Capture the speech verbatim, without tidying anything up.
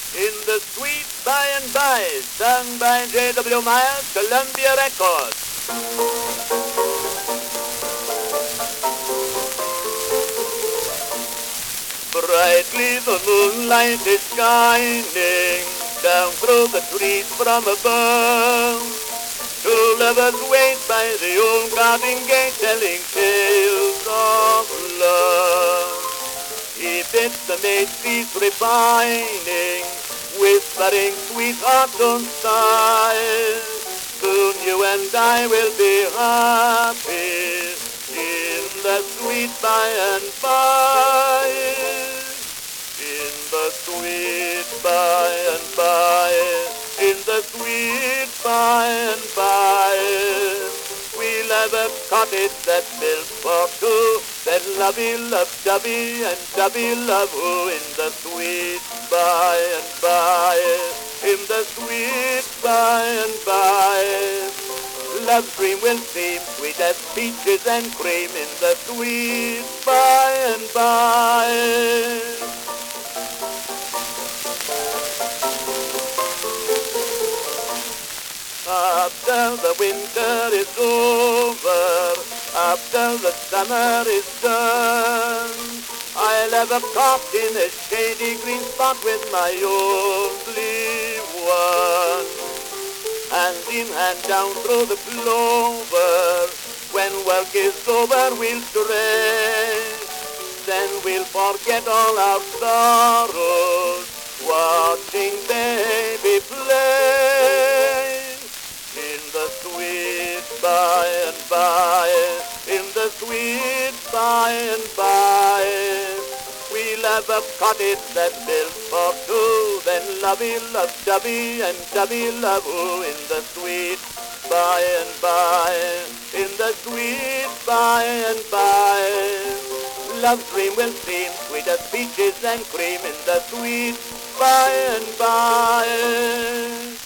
In the sweet by and by, sung by J W. Myers, Columbia Records. Brightly the moonlight is shining down through the trees from above. Two lovers wait by the old garden gate, telling tales of love. He bids the maid cease repining, whispering sweet autumn sighs. Soon you and I will be happy in the sweet by and by. In the sweet by and by, in the sweet by and by. We'll have a cottage that's built for two, then lovey-love, dovey and dovey-love, oh, in the sweet by and by, in the sweet by and by. Love's dream will seem sweet as peaches and cream in the sweet by and by. After the winter is over, after the summer is done, I'll have a cot in a shady green spot with my only one. Hand in hand down through the clover, when work is over we'll stray. Then we'll forget all our sorrows, watching baby play. In the sweet by and by, in the sweet by and by, we'll have a cottage that's built for two, then lovey-love, dovey and dovey-love, oh, in the sweet by and by, in the sweet by and by. Love's dream will seem sweet as peaches and cream in the sweet by and by.